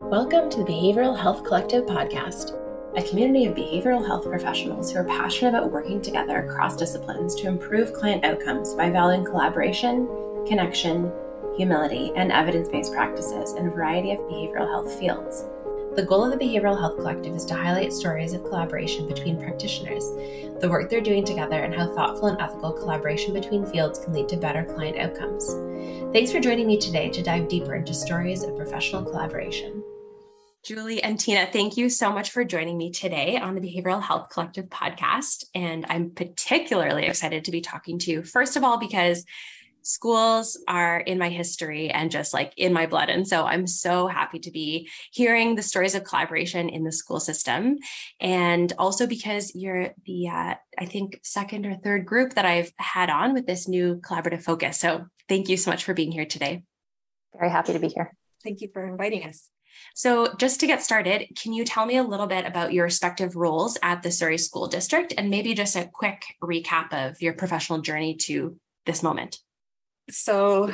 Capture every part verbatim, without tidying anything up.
Welcome to the Behavioral Health Collective podcast, a community of behavioral health professionals who are passionate about working together across disciplines to improve client outcomes by valuing collaboration, connection, humility, and evidence-based practices in a variety of behavioral health fields. The goal of the Behavioral Health Collective is to highlight stories of collaboration between practitioners, the work they're doing together, and how thoughtful and ethical collaboration between fields can lead to better client outcomes. Thanks for joining me today to dive deeper into stories of professional collaboration. Julie and Tina, thank you so much for joining me today on the Behavioral Health Collective podcast. And I'm particularly excited to be talking to you, first of all, because schools are in my history and just like in my blood. And so I'm so happy to be hearing the stories of collaboration in the school system. And also because you're the, uh, I think, second or third group that I've had on with this new collaborative focus. So thank you so much for being here today. Very happy to be here. Thank you for inviting us. So just to get started, can you tell me a little bit about your respective roles at the Surrey School District and maybe just a quick recap of your professional journey to this moment? So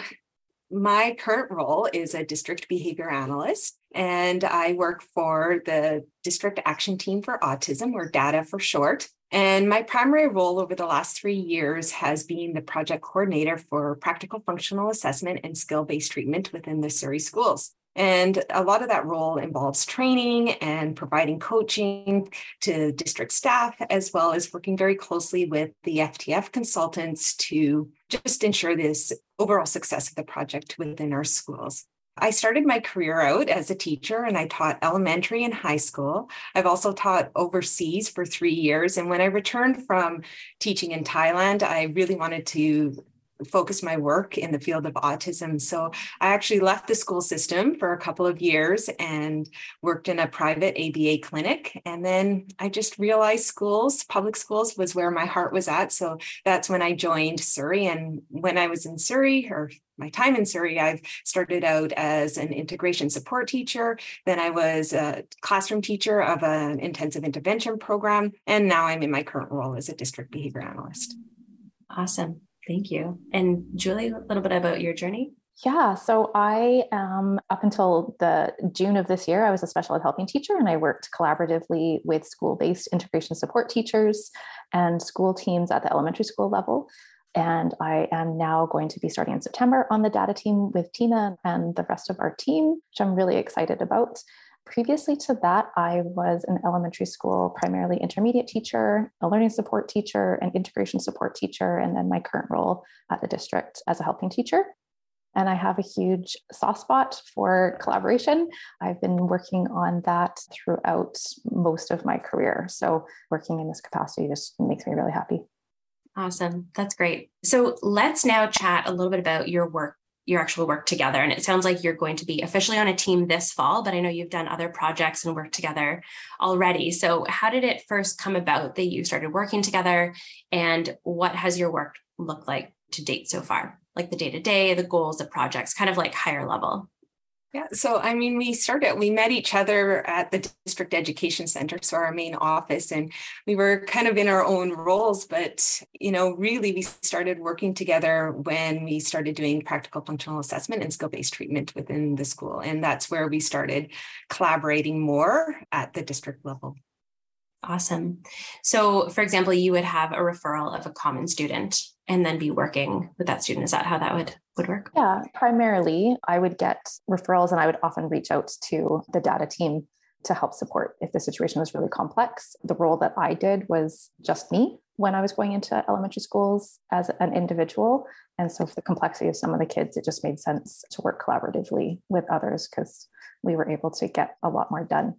my current role is a district behavior analyst, and I work for the District Action Team for Autism, or DATA for short. And my primary role over the last three years has been the project coordinator for practical functional assessment and skill-based treatment within the Surrey schools. And a lot of that role involves training and providing coaching to district staff, as well as working very closely with the F T F consultants to just ensure this overall success of the project within our schools. I started my career out as a teacher, and I taught elementary and high school. I've also taught overseas for three years. And when I returned from teaching in Thailand, I really wanted to focus my work in the field of autism. So I actually left the school system for a couple of years and worked in a private A B A clinic. And then I just realized schools, public schools was where my heart was at. So that's when I joined Surrey. And when I was in Surrey, or my time in Surrey, I've started out as an integration support teacher. Then I was a classroom teacher of an intensive intervention program. And now I'm in my current role as a district behavior analyst. Awesome. Thank you. And Julie, a little bit about your journey. Yeah, so I um, up until the June of this year, I was a special ed helping teacher, and I worked collaboratively with school-based integration support teachers and school teams at the elementary school level. And I am now going to be starting in September on the data team with Tina and the rest of our team, which I'm really excited about. Previously to that, I was an elementary school, primarily intermediate teacher, a learning support teacher, an integration support teacher, and then my current role at the district as a helping teacher. And I have a huge soft spot for collaboration. I've been working on that throughout most of my career. So working in this capacity just makes me really happy. Awesome. That's great. So let's now chat a little bit about your work your actual work together. And it sounds like you're going to be officially on a team this fall, but I know you've done other projects and worked together already. So how did it first come about that you started working together, and what has your work looked like to date so far? Like the day-to-day, the goals, the projects, kind of like higher level. Yeah, so I mean, we started, we met each other at the District Education Center, so our main office, and we were kind of in our own roles, but, you know, really we started working together when we started doing practical functional assessment and skill-based treatment within the school. And that's where we started collaborating more at the district level. Awesome. So, for example, you would have a referral of a common student and then be working with that student. Is that how that would, would work? Yeah, primarily I would get referrals, and I would often reach out to the data team to help support if the situation was really complex. The role that I did was just me when I was going into elementary schools as an individual. And so for the complexity of some of the kids, it just made sense to work collaboratively with others because we were able to get a lot more done.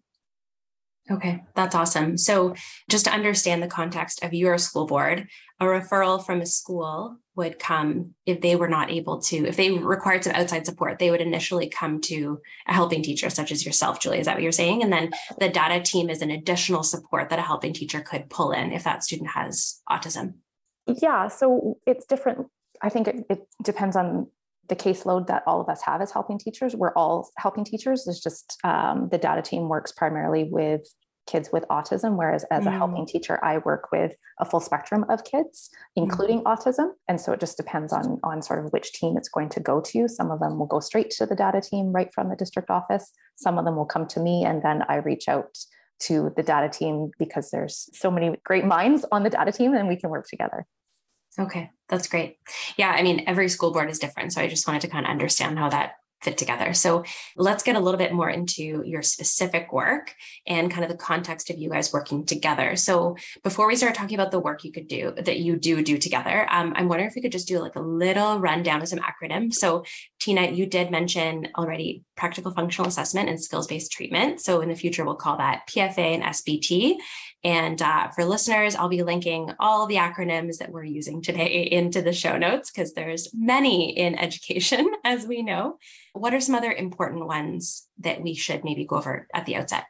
Okay, that's awesome. So just to understand the context of your school board, a referral from a school would come if they were not able to, if they required some outside support, they would initially come to a helping teacher such as yourself, Julie. Is that what you're saying? And then the data team is an additional support that a helping teacher could pull in if that student has autism. Yeah, so it's different. I think it, it depends on the caseload that all of us have as helping teachers. We're all helping teachers. It's just um, the data team works primarily with kids with autism, whereas as mm. a helping teacher, I work with a full spectrum of kids, including mm. autism. And so it just depends on, on sort of which team it's going to go to. Some of them will go straight to the data team right from the district office. Some of them will come to me, and then I reach out to the data team because there's so many great minds on the data team and we can work together. Okay, that's great. Yeah, I mean, every school board is different. So I just wanted to kind of understand how that fit together. So let's get a little bit more into your specific work and kind of the context of you guys working together. So before we start talking about the work you could do, that you do do together, um, I'm wondering if we could just do like a little rundown of some acronyms. So Tina, you did mention already practical functional assessment and skills-based treatment. So in the future, we'll call that P F A and S B T. And uh, for listeners, I'll be linking all the acronyms that we're using today into the show notes because there's many in education, as we know. What are some other important ones that we should maybe go over at the outset?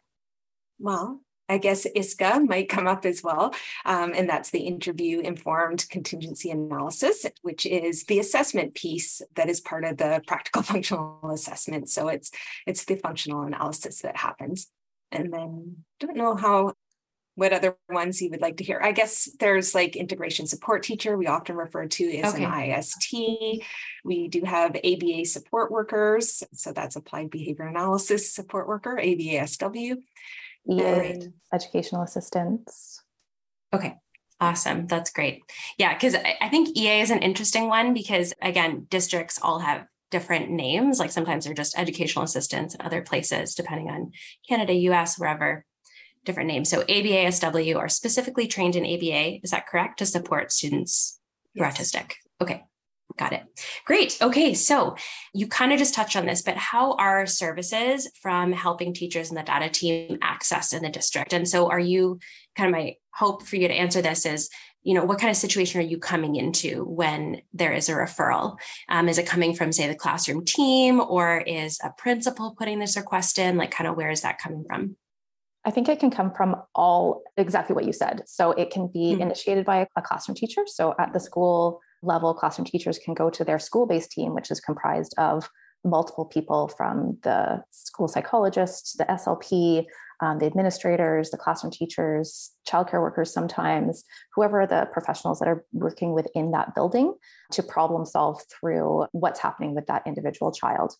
Well, I guess I S C A might come up as well. Um, and that's the interview informed contingency analysis, which is the assessment piece that is part of the practical functional assessment. So it's, it's the functional analysis that happens. And then don't know how what other ones you would like to hear. I guess there's like integration support teacher, we often refer to as okay. an I S T. We do have A B A support workers. So that's applied behavior analysis support worker, A B A S W. E A, and, educational assistants. Okay. Awesome. That's great. Yeah. Cause I, I think E A is an interesting one because again, districts all have different names. Like sometimes they're just educational assistants in other places, depending on Canada, U S, wherever. Different names. So A B A S W are specifically trained in A B A. Is that correct? To support students who are autistic. Okay. Got it. Great. Okay. So you kind of just touched on this, but how are services from helping teachers and the data team accessed in the district? And so are you kind of my hope for you to answer this is, you know, what kind of situation are you coming into when there is a referral? Um, is it coming from, say, the classroom team, or is a principal putting this request in? Like kind of where is that coming from? I think it can come from all exactly what you said. So it can be mm-hmm. initiated by a classroom teacher. So at the school level, classroom teachers can go to their school-based team, which is comprised of multiple people from the school psychologists, the S L P, um, the administrators, the classroom teachers, childcare workers sometimes, whoever the professionals that are working within that building to problem solve through what's happening with that individual child.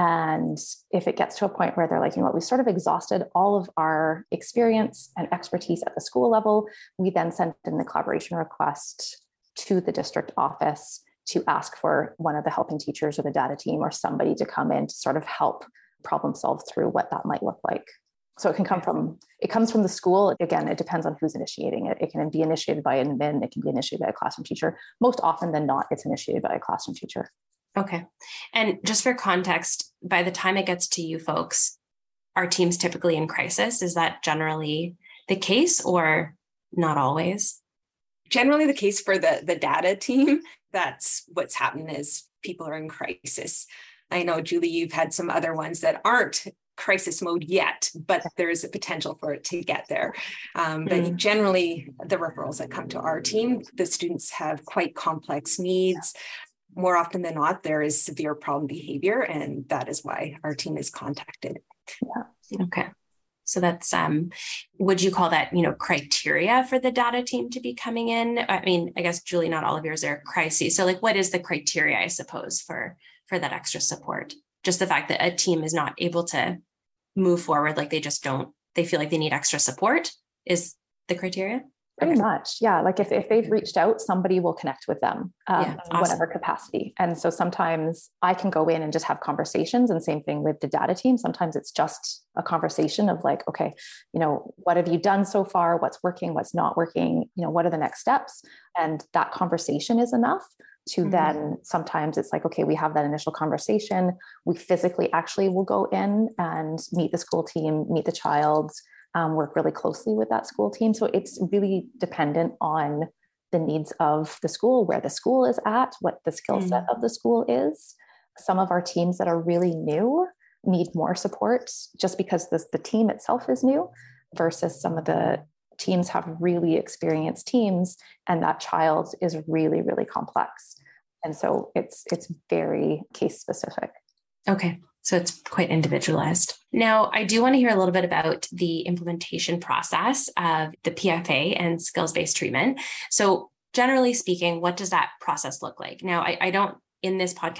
And if it gets to a point where they're like, you know what, we've sort of exhausted all of our experience and expertise at the school level, we then send in the collaboration request to the district office to ask for one of the helping teachers or the data team or somebody to come in to sort of help problem solve through what that might look like. So it can come from, it comes from the school. Again, it depends on who's initiating it. It can be initiated by an admin. It can be initiated by a classroom teacher. Most often than not, it's initiated by a classroom teacher. Okay. And just for context, by the time it gets to you folks, are teams typically in crisis? Is that generally the case or not always? Generally the case for the, the data team. That's what's happened is people are in crisis. I know, Julie, you've had some other ones that aren't crisis mode yet, but there's a potential for it to get there. Um, but mm. generally, the referrals that come to our team, the students have quite complex needs. More often than not, there is severe problem behavior, and that is why our team is contacted. Yeah. Okay. So that's, um, would you call that, you know, criteria for the data team to be coming in? I mean, I guess, Julie, not all of yours are crises. So like, what is the criteria, I suppose, for, for that extra support? Just the fact that a team is not able to move forward, like they just don't, they feel like they need extra support is the criteria? Pretty okay. much. Yeah. Like if, if they've reached out, somebody will connect with them um, yeah, awesome. in whatever capacity. And so sometimes I can go in and just have conversations, and same thing with the data team. Sometimes it's just a conversation of like, okay, you know, what have you done so far? What's working? What's not working? You know, what are the next steps? And that conversation is enough to mm-hmm. then sometimes it's like, okay, we have that initial conversation. We physically actually will go in and meet the school team, meet the child, Um, work really closely with that school team. So it's really dependent on the needs of the school, where the school is at, what the skill set mm. of the school is. Some of our teams that are really new need more support just because this, the team itself is new, versus some of the teams have really experienced teams and that child is really, really complex. And so it's, it's very case specific. Okay. So it's quite individualized. Now, I do want to hear a little bit about the implementation process of the P F A and skills-based treatment. So generally speaking, what does that process look like? Now, I, I don't, in this podcast,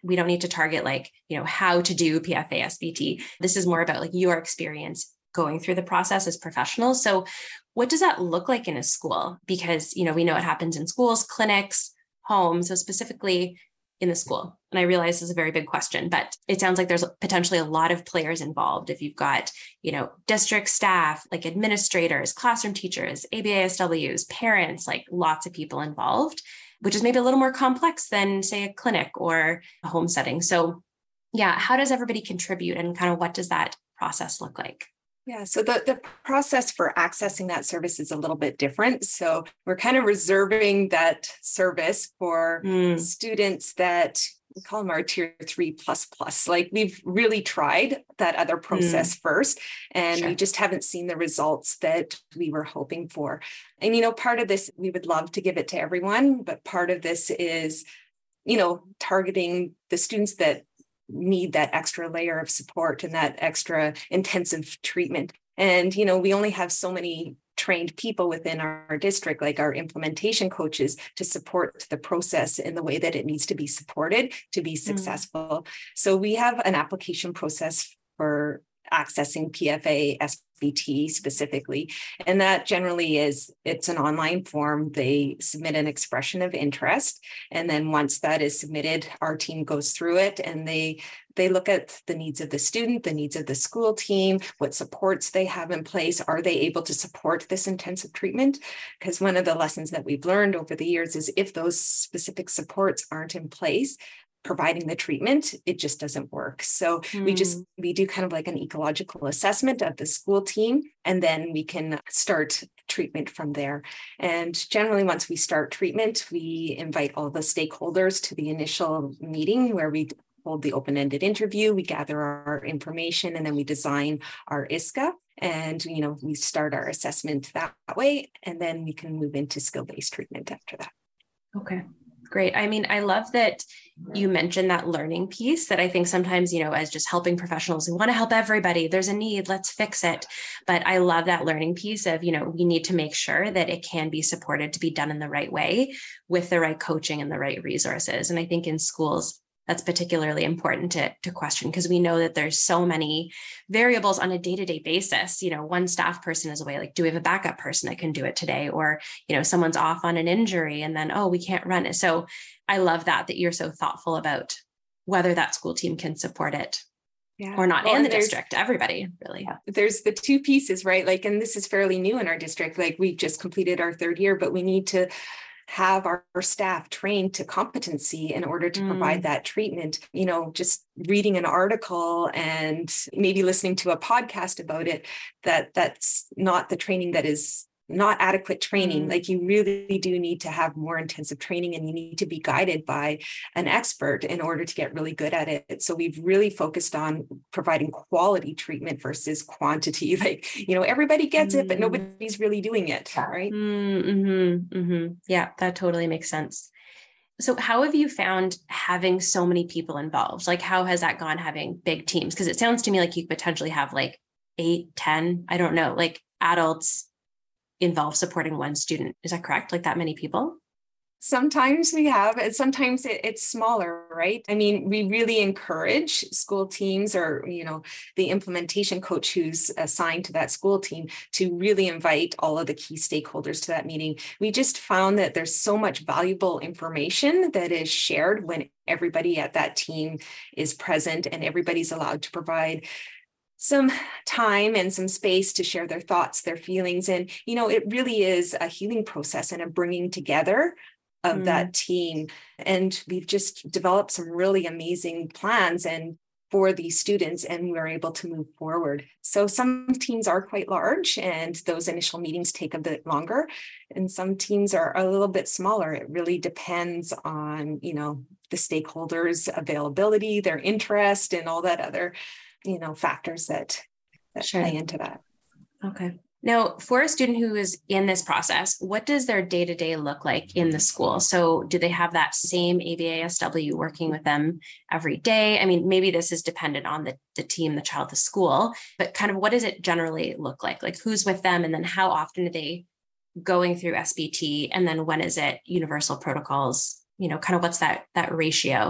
we don't need to target like, you know, how to do P F A S B T. This is more about like your experience going through the process as professionals. So what does that look like in a school? Because, you know, we know it happens in schools, clinics, homes, so specifically in the school. And I realize this is a very big question, but it sounds like there's potentially a lot of players involved. If you've got, you know, district staff, like administrators, classroom teachers, A B A S Ws, parents, like lots of people involved, which is maybe a little more complex than say a clinic or a home setting. So yeah, how does everybody contribute and kind of what does that process look like? Yeah, so the, the process for accessing that service is a little bit different. So we're kind of reserving that service for mm. students that we call them our tier three plus plus. Like we've really tried that other process mm. first, and sure. we just haven't seen the results that we were hoping for. And, you know, part of this, we would love to give it to everyone, but part of this is, you know, targeting the students that need that extra layer of support and that extra intensive treatment. And, you know, we only have so many trained people within our district, like our implementation coaches, to support the process in the way that it needs to be supported to be successful. Mm. So we have an application process for accessing P F A S B T specifically. And that generally is, it's an online form. They submit an expression of interest. And then once that is submitted, our team goes through it and they they look at the needs of the student, the needs of the school team, what supports they have in place. Are they able to support this intensive treatment? Because one of the lessons that we've learned over the years is if those specific supports aren't in place, providing the treatment, it just doesn't work. So mm. we just, we do kind of like an ecological assessment of the school team, and then we can start treatment from there. And generally, once we start treatment, we invite all the stakeholders to the initial meeting where we hold the open-ended interview, we gather our information, and then we design our I S C A. And, you know, we start our assessment that way, and then we can move into skill-based treatment after that. Okay. Great. I mean, I love that you mentioned that learning piece that I think sometimes, you know, as just helping professionals, we want to help everybody. There's a need, let's fix it. But I love that learning piece of, you know, we need to make sure that it can be supported to be done in the right way with the right coaching and the right resources. And I think in schools, that's particularly important to, to question because we know that there's so many variables on a day-to-day basis. You know, one staff person is away, like, do we have a backup person that can do it today? Or, you know, someone's off on an injury and then, oh, we can't run it. So I love that, that you're so thoughtful about whether that school team can support it yeah. or not. Well, and the district, everybody really. Yeah. There's the two pieces, right? Like, and this is fairly new in our district. Like we just completed our third year, but we need to have our, our staff trained to competency in order to mm. provide that treatment. You know, just reading an article and maybe listening to a podcast about it, that that's not the training that is not adequate training. Mm. Like you really do need to have more intensive training and you need to be guided by an expert in order to get really good at it. So we've really focused on providing quality treatment versus quantity. Like, you know, everybody gets mm. it, but nobody's really doing it. Right. Mm-hmm, mm-hmm. Yeah, that totally makes sense. So how have you found having so many people involved? Like, how has that gone having big teams? Because it sounds to me like you potentially have like eight, ten, I don't know, like adults involved supporting one student. Is that correct? Like that many people? Sometimes we have, and sometimes it, it's smaller, right? I mean, we really encourage school teams or, you know, the implementation coach who's assigned to that school team to really invite all of the key stakeholders to that meeting. We just found that there's so much valuable information that is shared when everybody at that team is present and everybody's allowed to provide some time and some space to share their thoughts, their feelings. And, you know, it really is a healing process and a bringing together of mm. that team. And we've just developed some really amazing plans and for these students, and we're able to move forward. So some teams are quite large and those initial meetings take a bit longer. And some teams are a little bit smaller. It really depends on, you know, the stakeholders' availability, their interest, and all that other you know, factors that, that sure. play into that. Okay. Now, for a student who is in this process, what does their day-to-day look like in the school? So do they have that same A B A S W working with them every day? I mean, maybe this is dependent on the, the team, the child, the school, but kind of what does it generally look like? Like who's with them? And then how often are they going through S B T? And then when is it universal protocols? You know, kind of what's that, that ratio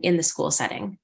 in the school setting?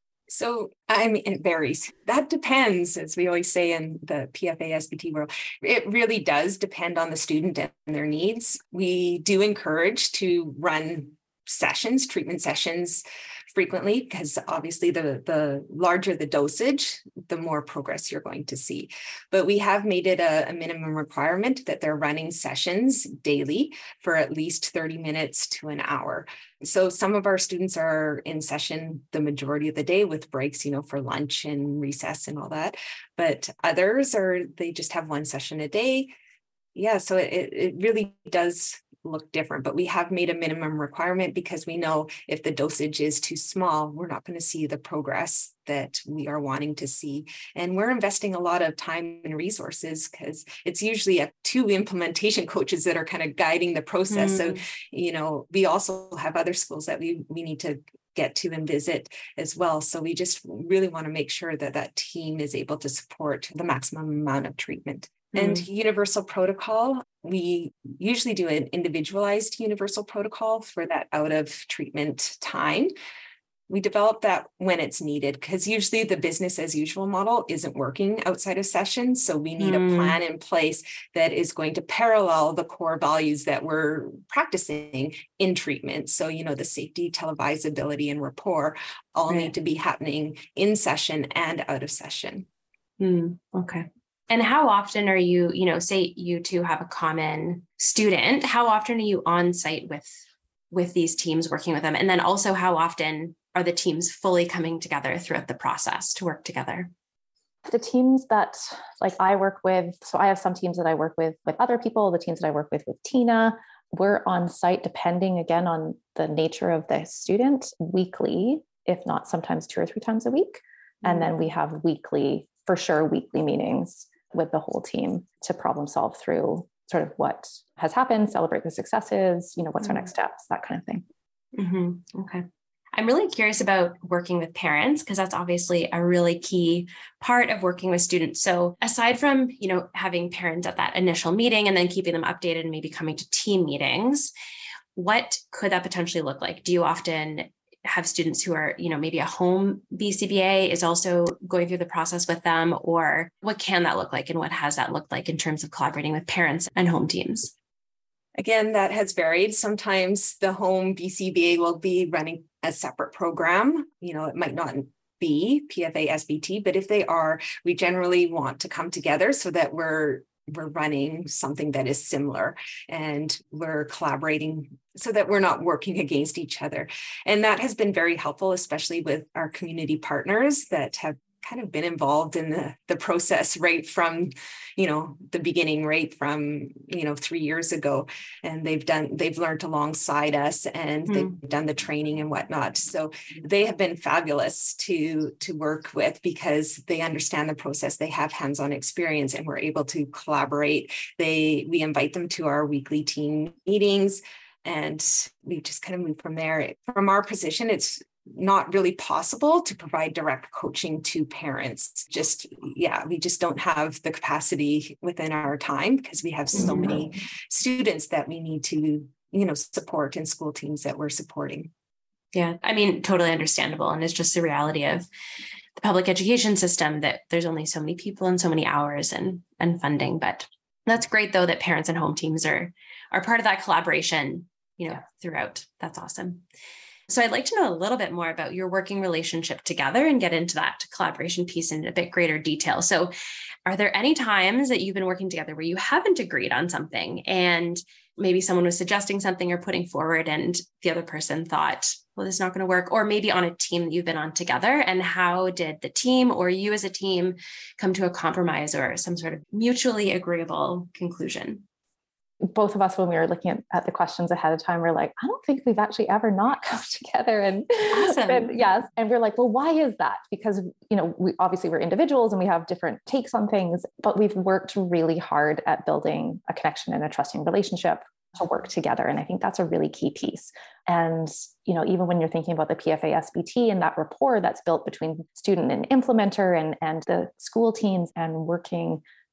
So, I mean, it varies. That depends, as we always say in the P F A S B T world. It really does depend on the student and their needs. We do encourage to run sessions, treatment sessions frequently, because obviously the, the larger the dosage, the more progress you're going to see. But we have made it a, a minimum requirement that they're running sessions daily for at least thirty minutes to an hour. So some of our students are in session the majority of the day with breaks, you know, for lunch and recess and all that. But others are, they just have one session a day. Yeah, so it, it really does look different, but we have made a minimum requirement because we know if the dosage is too small, we're not going to see the progress that we are wanting to see. And we're investing a lot of time and resources because it's usually a two implementation coaches that are kind of guiding the process. Mm. So, you know, we also have other schools that we, we need to get to and visit as well. So we just really want to make sure that that team is able to support the maximum amount of treatment. And mm. universal protocol, we usually do an individualized universal protocol for that out of treatment time. We develop that when it's needed because usually the business as usual model isn't working outside of sessions. So we need mm. a plan in place that is going to parallel the core values that we're practicing in treatment. So, you know, the safety, televisability, and rapport all right. need to be happening in session and out of session. Mm. Okay. And how often are you, you know, say you two have a common student, how often are you on site with, with these teams working with them? And then also how often are the teams fully coming together throughout the process to work together? The teams that like I work with, so I have some teams that I work with with other people, the teams that I work with with Tina, we're on site depending again on the nature of the student weekly, if not sometimes two or three times a week. Mm-hmm. And then we have weekly, for sure, weekly meetings with the whole team to problem solve through sort of what has happened, celebrate the successes, you know, what's mm-hmm. our next steps, that kind of thing. Mm-hmm. Okay. I'm really curious about working with parents because that's obviously a really key part of working with students. So aside from, you know, having parents at that initial meeting and then keeping them updated and maybe coming to team meetings, what could that potentially look like? Do you often have students who are, you know, maybe a home B C B A is also going through the process with them, or what can that look like? And what has that looked like in terms of collaborating with parents and home teams? Again, that has varied. Sometimes the home B C B A will be running a separate program. You know, it might not be P F A S B T, but if they are, we generally want to come together so that we're we're running something that is similar and we're collaborating so that we're not working against each other. And that has been very helpful, especially with our community partners that have kind of been involved in the, the process right from, you know, the beginning, right from, you know, three years ago. And they've done, they've learned alongside us and mm. they've done the training and whatnot. So they have been fabulous to, to work with because they understand the process. They have hands-on experience and we're able to collaborate. They, we invite them to our weekly team meetings and we just kind of move from there. From our position, it's not really possible to provide direct coaching to parents. Just, yeah, we just don't have the capacity within our time because we have so mm-hmm. many students that we need to, you know, support and school teams that we're supporting. Yeah, I mean, totally understandable. And it's just the reality of the public education system that there's only so many people and so many hours and, and funding. But that's great, though, that parents and home teams are, are part of that collaboration, you know, yeah. throughout. That's awesome. So I'd like to know a little bit more about your working relationship together and get into that collaboration piece in a bit greater detail. So are there any times that you've been working together where you haven't agreed on something and maybe someone was suggesting something or putting forward and the other person thought, well, this is not going to work, or maybe on a team that you've been on together? And how did the team or you as a team come to a compromise or some sort of mutually agreeable conclusion? Both of us, when we were looking at, at the questions ahead of time, we're like, I don't think we've actually ever not come together. And, awesome. and yes. And we're like, well, why is that? Because, you know, we obviously we're individuals and we have different takes on things, but we've worked really hard at building a connection and a trusting relationship to work together. And I think that's a really key piece. And, you know, even when you're thinking about the P F A S B T and that rapport that's built between student and implementer and, and the school teams and working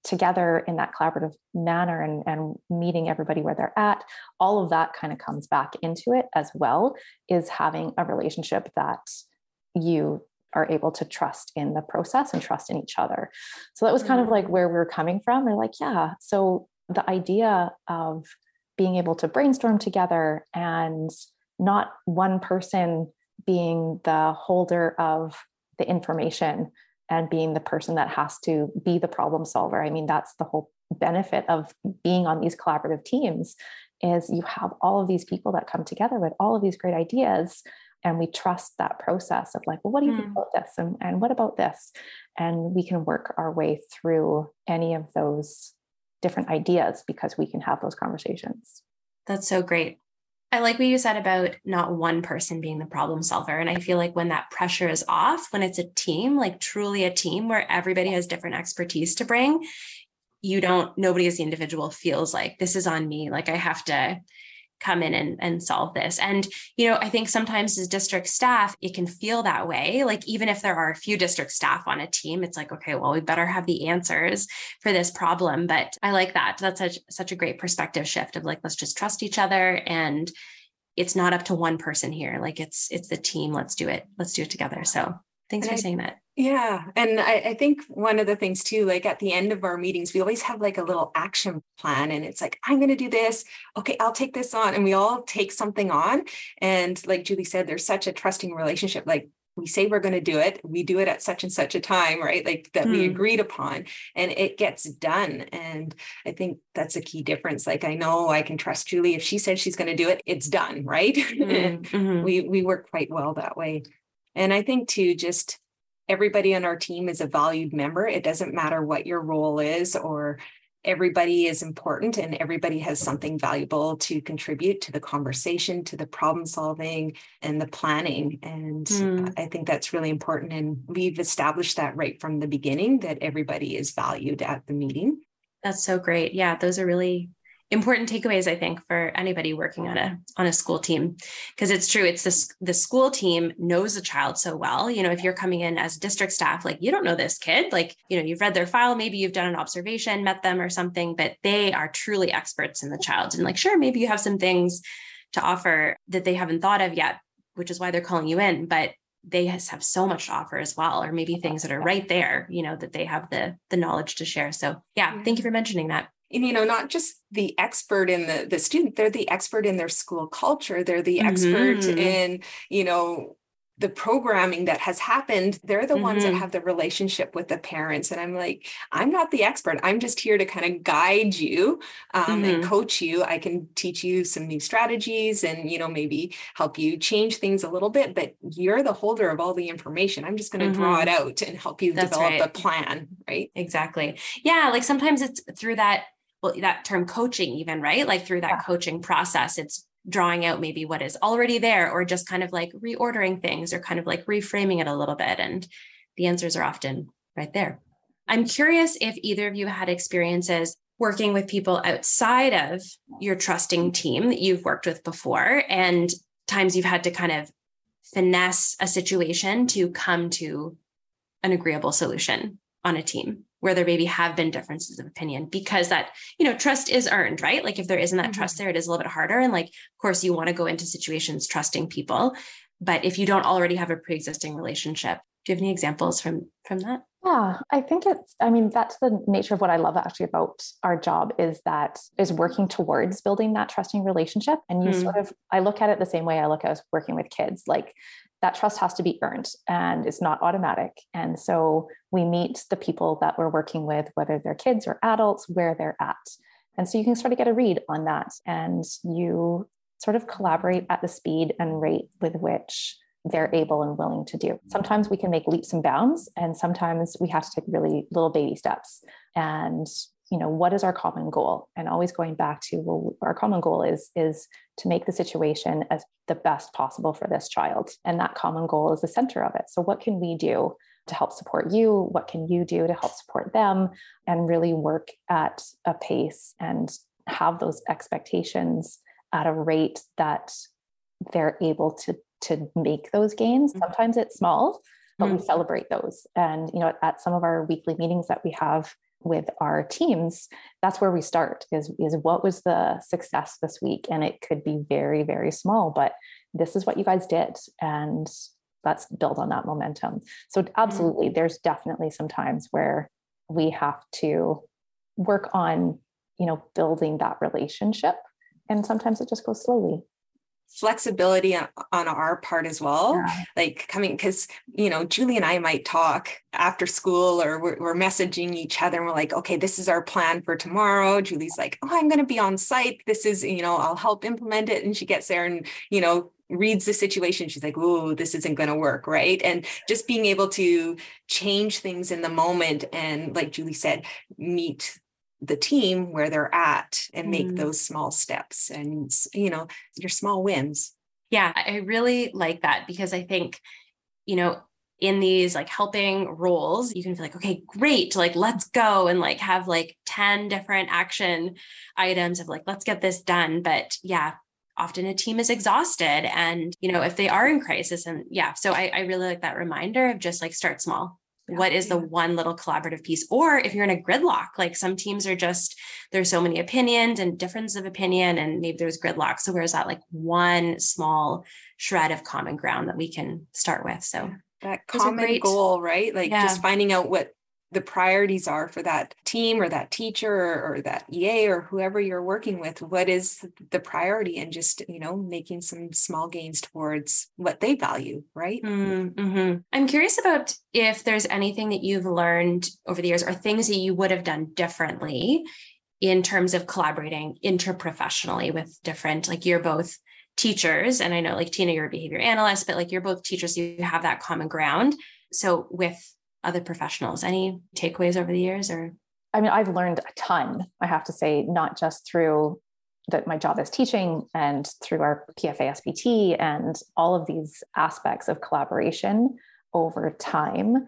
together in that collaborative manner and, and meeting everybody where they're at, all of that kind of comes back into it as well, is having a relationship that you are able to trust in the process and trust in each other. So that was kind of like where we were coming from. We're like, yeah, so the idea of being able to brainstorm together and not one person being the holder of the information and being the person that has to be the problem solver. I mean, that's the whole benefit of being on these collaborative teams, is you have all of these people that come together with all of these great ideas, and we trust that process of like, well, what do you mm. think about this? And, and what about this? And we can work our way through any of those different ideas because we can have those conversations. That's so great. I like what you said about not one person being the problem solver. And I feel like when that pressure is off, when it's a team, like truly a team where everybody has different expertise to bring, you don't, nobody as the individual feels like this is on me. Like I have to come in and, and solve this. And, you know, I think sometimes as district staff, it can feel that way. Like, even if there are a few district staff on a team, it's like, okay, well, we better have the answers for this problem. But I like that. That's such, such a great perspective shift of like, let's just trust each other. And it's not up to one person here. Like it's, it's the team. Let's do it. Let's do it together. So thanks and for I, saying that. Yeah. And I, I think one of the things too, like at the end of our meetings, we always have like a little action plan, and it's like, I'm going to do this. Okay, I'll take this on. And we all take something on. And like Julie said, there's such a trusting relationship. Like we say we're going to do it. We do it at such and such a time, right? Like that mm. we agreed upon, and it gets done. And I think that's a key difference. Like, I know I can trust Julie. If she says she's going to do it, it's done, right? Mm. And mm-hmm. we, we work quite well that way. And I think too, just everybody on our team is a valued member. It doesn't matter what your role is, or everybody is important, and everybody has something valuable to contribute to the conversation, to the problem solving and the planning. And mm. I think that's really important. And we've established that right from the beginning, that everybody is valued at the meeting. That's so great. Yeah, those are really important takeaways, I think, for anybody working on a on a school team, because it's true. It's this the school team knows the child so well. You know, if you're coming in as district staff, like you don't know this kid, like, you know, you've read their file, maybe you've done an observation, met them or something, but they are truly experts in the child. And like, sure, maybe you have some things to offer that they haven't thought of yet, which is why they're calling you in, but they have so much to offer as well, or maybe things that are right there, you know, that they have the the knowledge to share. So yeah, thank you for mentioning that. And, you know, not just the expert in the, the student, they're the expert in their school culture. They're the mm-hmm. expert in, you know, the programming that has happened. They're the mm-hmm. ones that have the relationship with the parents. And I'm like, I'm not the expert. I'm just here to kind of guide you um, mm-hmm. and coach you. I can teach you some new strategies and, you know, maybe help you change things a little bit, but you're the holder of all the information. I'm just going to mm-hmm. draw it out and help you That's develop right. a plan. Right. Exactly. Yeah. Like sometimes it's through that, well, that term coaching even, right? Like through that yeah. coaching process, it's drawing out maybe what is already there, or just kind of like reordering things, or kind of like reframing it a little bit. And the answers are often right there. I'm curious if either of you had experiences working with people outside of your trusting team that you've worked with before, and times you've had to kind of finesse a situation to come to an agreeable solution on a team, where there maybe have been differences of opinion, because that, you know, trust is earned, right? Like if there isn't that mm-hmm. trust there, it is a little bit harder. And like, of course, you want to go into situations trusting people, but if you don't already have a pre-existing relationship, do you have any examples from, from that? Yeah, I think it's, I mean, that's the nature of what I love actually about our job, is that is working towards building that trusting relationship. And you mm. sort of, I look at it the same way I look at working with kids. Like that trust has to be earned, and it's not automatic. And so we meet the people that we're working with, whether they're kids or adults, where they're at. And so you can sort of get a read on that, and you sort of collaborate at the speed and rate with which they're able and willing to do. Sometimes we can make leaps and bounds, and sometimes we have to take really little baby steps. And, you know, what is our common goal? And always going back to, well, our common goal is, is to make the situation as the best possible for this child. And that common goal is the center of it. So what can we do to help support you? What can you do to help support them? And really work at a pace and have those expectations at a rate that they're able to to make those gains. Sometimes it's small, but mm-hmm. we celebrate those. And, you know, at some of our weekly meetings that we have, with our teams, that's where we start is, is what was the success this week? And it could be very, very small, but this is what you guys did. And let's build on that momentum. So absolutely, mm-hmm. there's definitely some times where we have to work on, you know, building that relationship. And sometimes it just goes slowly. Flexibility on, on our part as well, yeah. like coming, because, you know, Julie and I might talk after school or we're, we're messaging each other and we're like, okay, this is our plan for tomorrow. Julie's like, oh, I'm going to be on site. This is, you know, I'll help implement it. And she gets there and, you know, reads the situation. She's like, oh, this isn't going to work. Right. And just being able to change things in the moment. And like Julie said, meet the team where they're at and make mm. those small steps and, you know, your small wins. Yeah, I really like that because I think, you know, in these like helping roles, you can feel like, okay, great. Like, let's go and like have like ten different action items of like, let's get this done. But yeah, often a team is exhausted and, you know, if they are in crisis and yeah, so I, I really like that reminder of just like start small. Yeah, what is yeah. the one little collaborative piece? Or if you're in a gridlock, like some teams are just, there's so many opinions and difference of opinion, and maybe there's gridlock. So where's that like one small shred of common ground that we can start with? So that common great, goal, right? Like yeah. just finding out what the priorities are for that team or that teacher or, or that E A or whoever you're working with. What is the priority? And just, you know, making some small gains towards what they value, right? Mm-hmm. I'm curious about if there's anything that you've learned over the years or things that you would have done differently in terms of collaborating interprofessionally with different, like you're both teachers. And I know like Tina, you're a behavior analyst, but like you're both teachers, so you have that common ground. So with other professionals, any takeaways over the years? Or I mean, I've learned a ton, I have to say, not just through the, my job as teaching and through our P F A S B T and all of these aspects of collaboration over time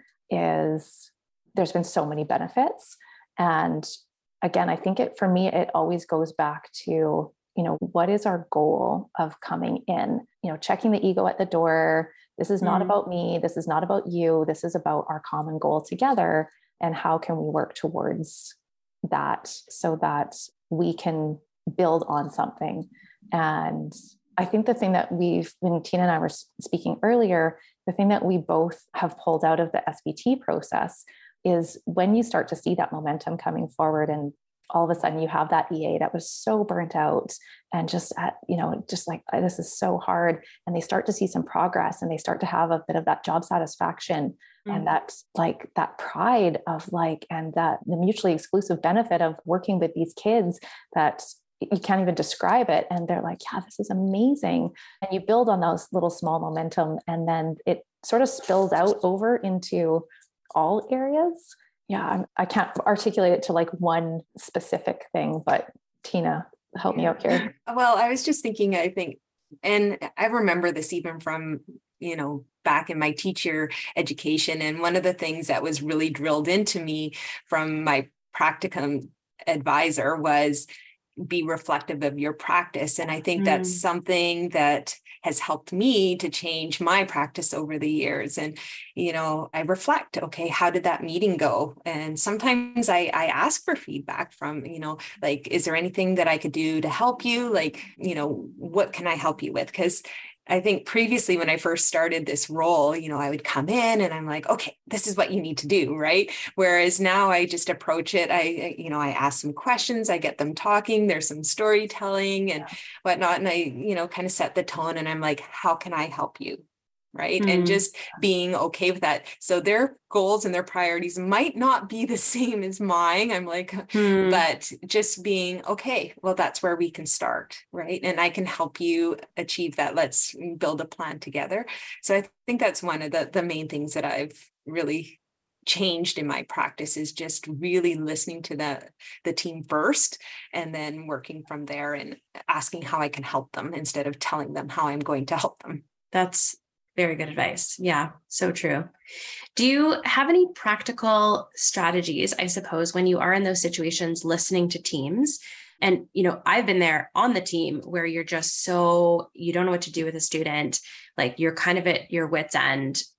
is there's been so many benefits. And again, I think it, for me, it always goes back to, you know, what is our goal of coming in, you know, checking the ego at the door. This is not mm. about me. This is not about you. This is about our common goal together. And how can we work towards that so that we can build on something? And I think the thing that we've, when Tina and I were speaking earlier, the thing that we both have pulled out of the S B T process is when you start to see that momentum coming forward and all of a sudden you have that E A that was so burnt out and just at, you know, just like, this is so hard. And they start to see some progress and they start to have a bit of that job satisfaction mm-hmm. and that like that pride of like, and that the mutually exclusive benefit of working with these kids that you can't even describe it. And they're like, yeah, this is amazing. And you build on those little small momentum and then it sort of spills out over into all areas. Yeah, I'm, I can't articulate it to like one specific thing, but Tina, help me out here. Well, I was just thinking, I think, and I remember this even from, you know, back in my teacher education. And one of the things that was really drilled into me from my practicum advisor was be reflective of your practice. And I think mm. that's something that has helped me to change my practice over the years. And, you know, I reflect, okay, how did that meeting go? And sometimes I, I ask for feedback from, you know, like, is there anything that I could do to help you? Like, you know, what can I help you with? Because I think previously when I first started this role, you know, I would come in and I'm like, okay, this is what you need to do, right? Whereas now I just approach it. I, you know, I ask some questions, I get them talking, there's some storytelling and yeah. whatnot. And I, you know, kind of set the tone and I'm like, how can I help you? Right. Mm. And just being okay with that. So their goals and their priorities might not be the same as mine. I'm like, mm. but just being okay, well, that's where we can start. Right. And I can help you achieve that. Let's build a plan together. So I think that's one of the, the main things that I've really changed in my practice is just really listening to the, the team first and then working from there and asking how I can help them instead of telling them how I'm going to help them. That's very good advice. Yeah, so true. Do you have any practical strategies, I suppose, when you are in those situations, listening to teams? And, you know, I've been there on the team where you're just so, you don't know what to do with a student, like you're kind of at your wit's end.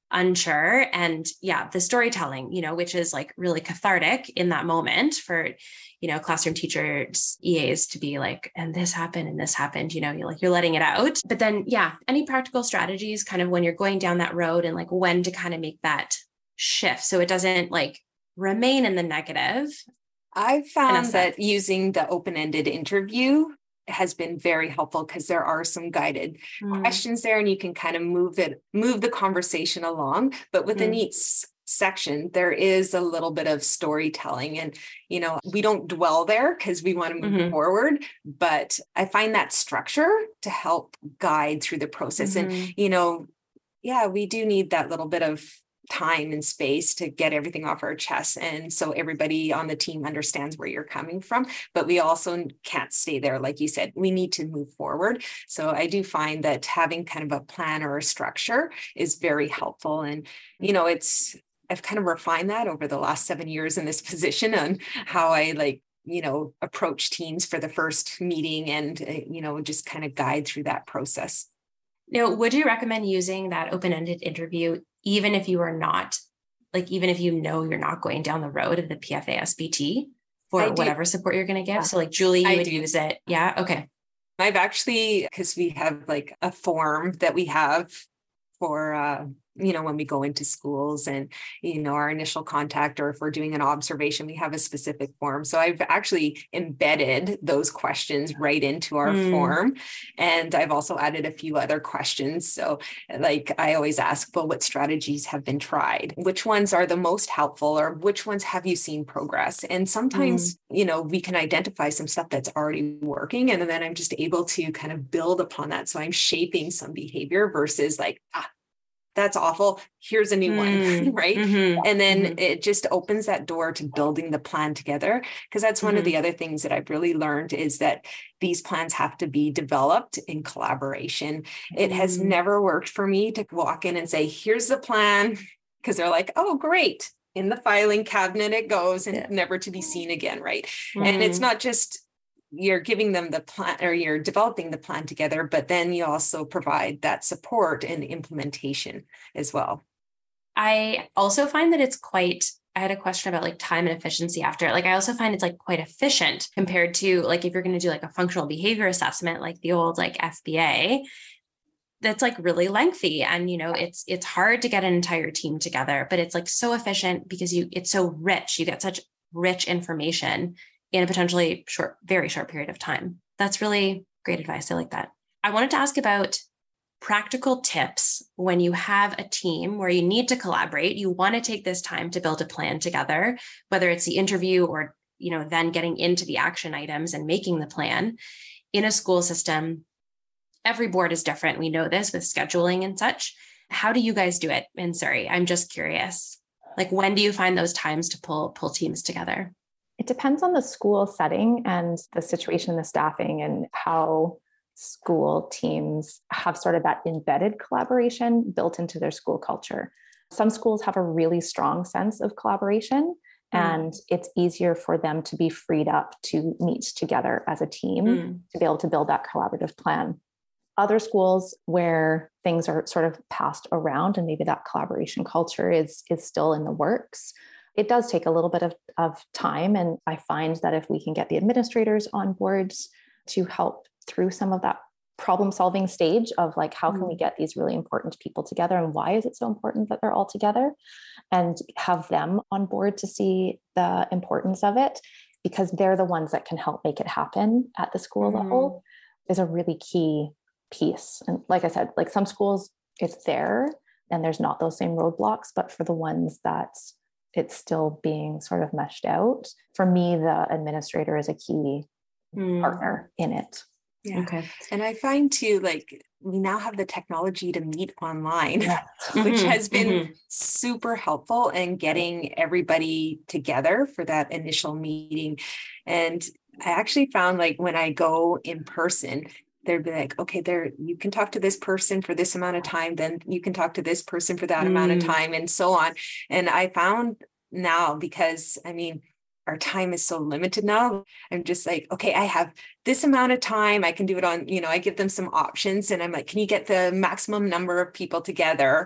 unsure. And yeah, the storytelling, you know, which is like really cathartic in that moment for, you know, classroom teachers, E As to be like, and this happened and this happened, you know, you're like, you're letting it out. But then, yeah, any practical strategies kind of when you're going down that road and like when to kind of make that shift so it doesn't like remain in the negative. I've found that using the open-ended interview has been very helpful because there are some guided mm. questions there and you can kind of move it, move the conversation along. But within mm. each section, there is a little bit of storytelling and, you know, we don't dwell there because we want to move mm-hmm. forward, but I find that structure to help guide through the process. Mm-hmm. And, you know, yeah, we do need that little bit of time and space to get everything off our chest. And so everybody on the team understands where you're coming from, but we also can't stay there. Like you said, we need to move forward. So I do find that having kind of a plan or a structure is very helpful. And, you know, it's, I've kind of refined that over the last seven years in this position on how I like, you know, approach teams for the first meeting and, uh, you know, just kind of guide through that process. Now, would you recommend using that open-ended interview, even if you are not, like, even if you know you're not going down the road of the P F A S B T for whatever support you're going to give? Yeah. So like, Julie, you I would do. use it. Yeah. Okay. I've actually, because we have like a form that we have for, uh, you know, when we go into schools and, you know, our initial contact, or if we're doing an observation, we have a specific form. So I've actually embedded those questions right into our mm. form. And I've also added a few other questions. So like, I always ask, well, what strategies have been tried? Which ones are the most helpful, or which ones have you seen progress? And sometimes, mm. you know, we can identify some stuff that's already working. And then I'm just able to kind of build upon that. So I'm shaping some behavior versus like, ah, that's awful. Here's a new mm, one, right? Mm-hmm, and then mm-hmm. it just opens that door to building the plan together. Because that's one mm-hmm. of the other things that I've really learned is that these plans have to be developed in collaboration. Mm-hmm. It has never worked for me to walk in and say, here's the plan, because they're like, oh, great. In the filing cabinet it goes and yeah. never to be seen again, right? Mm-hmm. And it's not just you're giving them the plan, or you're developing the plan together, but then you also provide that support and implementation as well. I also find that it's quite, I had a question about like time and efficiency after, like, I also find it's like quite efficient compared to like, if you're going to do like a functional behavior assessment, like the old like F B A, that's like really lengthy. And, you know, it's, it's hard to get an entire team together, but it's like so efficient because you, it's so rich. You get such rich information in a potentially short, very short period of time. That's really great advice. I like that. I wanted to ask about practical tips when you have a team where you need to collaborate. You want to take this time to build a plan together, whether it's the interview or, you know, then getting into the action items and making the plan in a school system. Every board is different. We know this with scheduling and such. How do you guys do it? And sorry, I'm just curious. Like, when do you find those times to pull pull teams together? It depends on the school setting and the situation, the staffing, and how school teams have sort of that embedded collaboration built into their school culture. Some schools have a really strong sense of collaboration, mm. and it's easier for them to be freed up to meet together as a team mm. to be able to build that collaborative plan. Other schools where things are sort of passed around and maybe that collaboration culture is, is still in the works, it does take a little bit of, of time. And I find that if we can get the administrators on boards to help through some of that problem solving stage of like, how can we get these really important people together, and why is it so important that they're all together, and have them on board to see the importance of it, because they're the ones that can help make it happen at the school mm-hmm. level, is a really key piece. And like I said, like some schools, it's there and there's not those same roadblocks, but for the ones that it's still being sort of meshed out, for me, the administrator is a key mm. partner in it. Yeah. Okay. And I find too, like, we now have the technology to meet online, yeah. which has been mm-hmm. super helpful in getting everybody together for that initial meeting. And I actually found, like, when I go in person, they'd be like, okay, there, you can talk to this person for this amount of time, then you can talk to this person for that mm. amount of time, and so on. And I found now, because I mean, our time is so limited now, I'm just like, okay, I have this amount of time. I can do it on, you know, I give them some options, and I'm like, can you get the maximum number of people together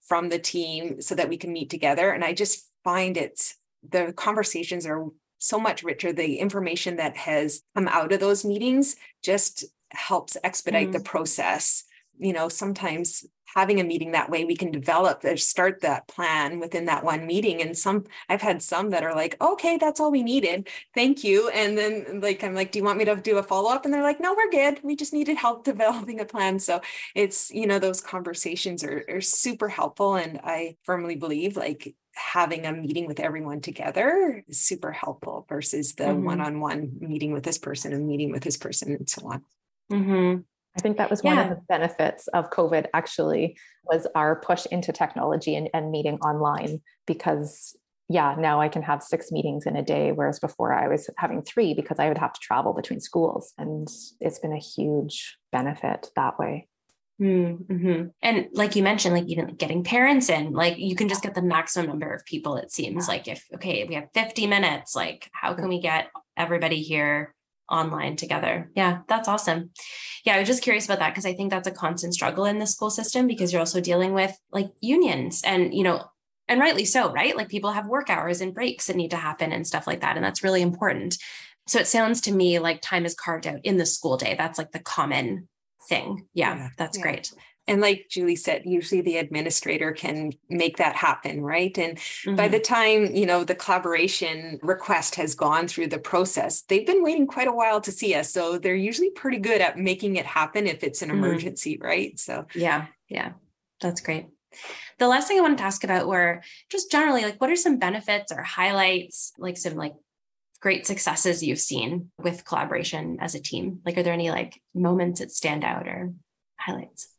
from the team so that we can meet together. And I just find it's, the conversations are so much richer. The information that has come out of those meetings just helps expedite mm. the process. You know, sometimes having a meeting that way, we can develop or start that plan within that one meeting. And some, I've had some that are like, okay, that's all we needed. Thank you. And then like, I'm like, do you want me to do a follow-up? And they're like, no, we're good. We just needed help developing a plan. So it's, you know, those conversations are, are super helpful. And I firmly believe like having a meeting with everyone together is super helpful versus the mm-hmm. one-on-one meeting with this person and meeting with this person and so on. Mm-hmm. I think that was one yeah. of the benefits of COVID actually was our push into technology and, and meeting online, because yeah, now I can have six meetings in a day, whereas before I was having three because I would have to travel between schools, and it's been a huge benefit that way. Mm-hmm. And like you mentioned, like even getting parents in, like you can just get the maximum number of people. It seems like if, okay, we have fifty minutes, like how can we get everybody here online together? Yeah, that's awesome. Yeah, I was just curious about that because I think that's a constant struggle in the school system, because you're also dealing with like unions and, you know, and rightly so, right? Like people have work hours and breaks that need to happen and stuff like that. And that's really important. So it sounds to me like time is carved out in the school day. That's like the common thing. Yeah, yeah that's yeah. great. And like Julie said, usually the administrator can make that happen, right? And mm-hmm. by the time, you know, the collaboration request has gone through the process, they've been waiting quite a while to see us. So they're usually pretty good at making it happen if it's an emergency, mm-hmm. right? So yeah, yeah, that's great. The last thing I wanted to ask about were just generally, like, what are some benefits or highlights, like some like great successes you've seen with collaboration as a team? Like, are there any like moments that stand out or highlights?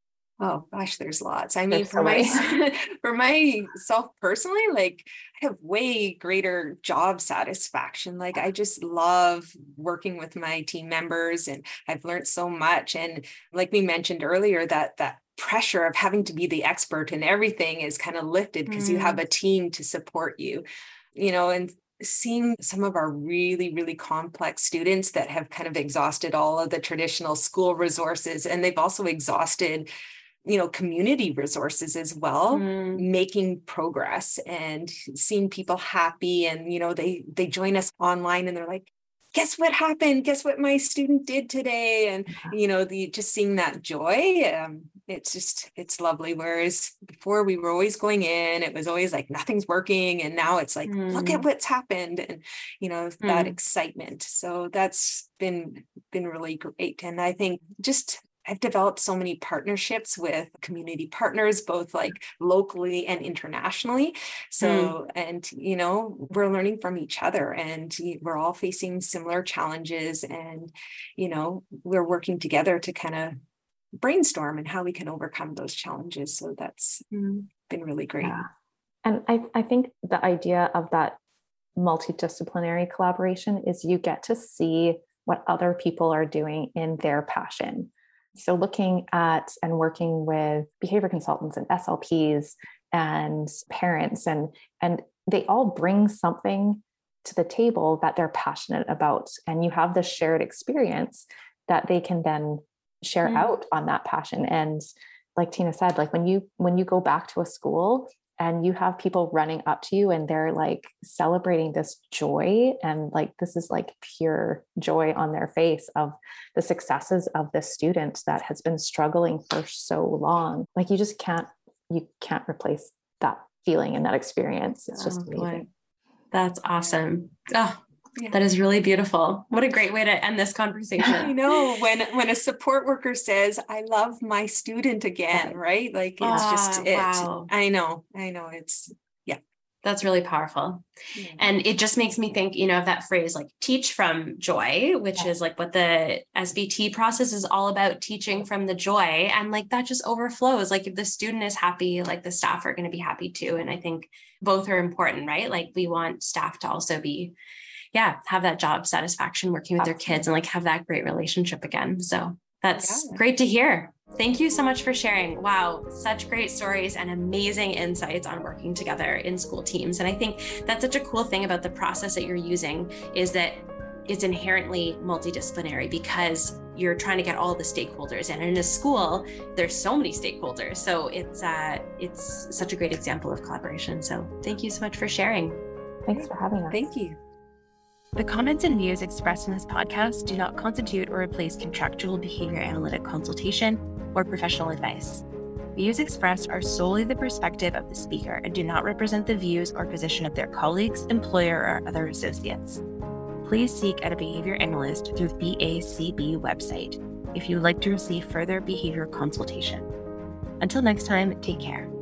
Oh gosh, there's lots. I mean, for my, for myself personally, like I have way greater job satisfaction. Like I just love working with my team members, and I've learned so much. And like we mentioned earlier, that that pressure of having to be the expert in everything is kind of lifted because mm. you have a team to support you, you know, and seeing some of our really, really complex students that have kind of exhausted all of the traditional school resources, and they've also exhausted, you know, community resources as well, mm. making progress and seeing people happy. And, you know, they, they join us online and they're like, guess what happened? Guess what my student did today? And, you know, the, just seeing that joy, um, it's just, it's lovely. Whereas before we were always going in, it was always like, nothing's working. And now it's like, mm. look at what's happened. And, you know, that mm. excitement. So that's been, been really great. And I think just, I've developed so many partnerships with community partners, both like locally and internationally. So, mm. and, you know, we're learning from each other, and we're all facing similar challenges, and, you know, we're working together to kind of brainstorm and how we can overcome those challenges. So that's mm. been really great. Yeah. And I, I think the idea of that multidisciplinary collaboration is you get to see what other people are doing in their passion. So looking at and working with behavior consultants and S L Ps and parents, and, and they all bring something to the table that they're passionate about. And you have this shared experience that they can then share mm. out on that passion. And like Tina said, like when you, when you go back to a school and you have people running up to you and they're like celebrating this joy, and like, this is like pure joy on their face of the successes of this student that has been struggling for so long. Like you just can't, you can't replace that feeling and that experience. It's just oh, amazing. Boy. That's awesome. Oh, yeah. That is really beautiful. What a great way to end this conversation. I know, when when a support worker says, I love my student again, right? Like it's oh, just, it, wow. I know, I know it's, yeah. That's really powerful. Yeah. And it just makes me think, you know, of that phrase, like teach from joy, which yeah. is like what the S B T process is all about, teaching from the joy. And like, that just overflows. Like if the student is happy, like the staff are going to be happy too. And I think both are important, right? Like we want staff to also be, yeah, have that job satisfaction working with Absolutely. Their kids and like have that great relationship again. So that's yeah. great to hear. Thank you so much for sharing. Wow, such great stories and amazing insights on working together in school teams. And I think that's such a cool thing about the process that you're using is that it's inherently multidisciplinary, because you're trying to get all the stakeholders in. And in a school, there's so many stakeholders. So it's uh, it's such a great example of collaboration. So thank you so much for sharing. Thanks for having us. Thank you. The comments and views expressed in this podcast do not constitute or replace contractual behavior analytic consultation or professional advice. Views expressed are solely the perspective of the speaker and do not represent the views or position of their colleagues, employer, or other associates. Please seek out a behavior analyst through the B A C B website if you would like to receive further behavior consultation. Until next time, take care.